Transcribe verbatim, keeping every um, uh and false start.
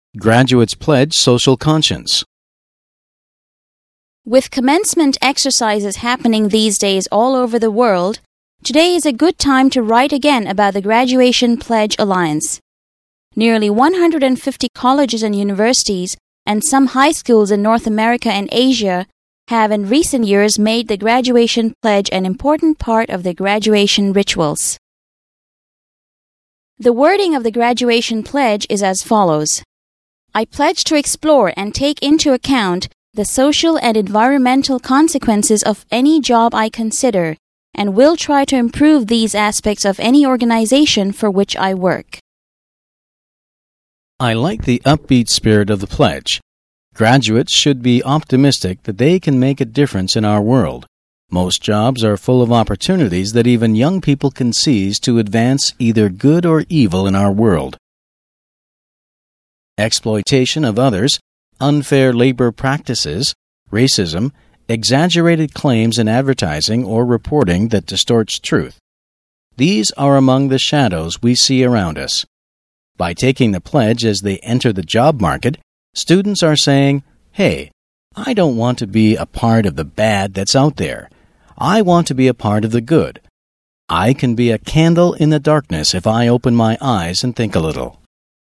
Graduates pledge social conscience. With commencement exercises happening these days all over the world, today is a good time to write again about the Graduation Pledge Alliance. Nearly one hundred fifty colleges and universities and some high schools in North America and Asia have in recent years made the graduation pledge an important part of their graduation rituals. The wording of the graduation pledge is as follows. I pledge to explore and take into account the social and environmental consequences of any job I consider, and will try to improve these aspects of any organization for which I work. I like the upbeat spirit of the pledge. Graduates should be optimistic that they can make a difference in our world. Most jobs are full of opportunities that even young people can seize to advance either good or evil in our world. Exploitation of others, unfair labor practices, racism, exaggerated claims in advertising or reporting that distorts truth. These are among the shadows we see around us. By taking the pledge as they enter the job market, students are saying, hey, I don't want to be a part of the bad that's out there. I want to be a part of the good. I can be a candle in the darkness if I open my eyes and think a little.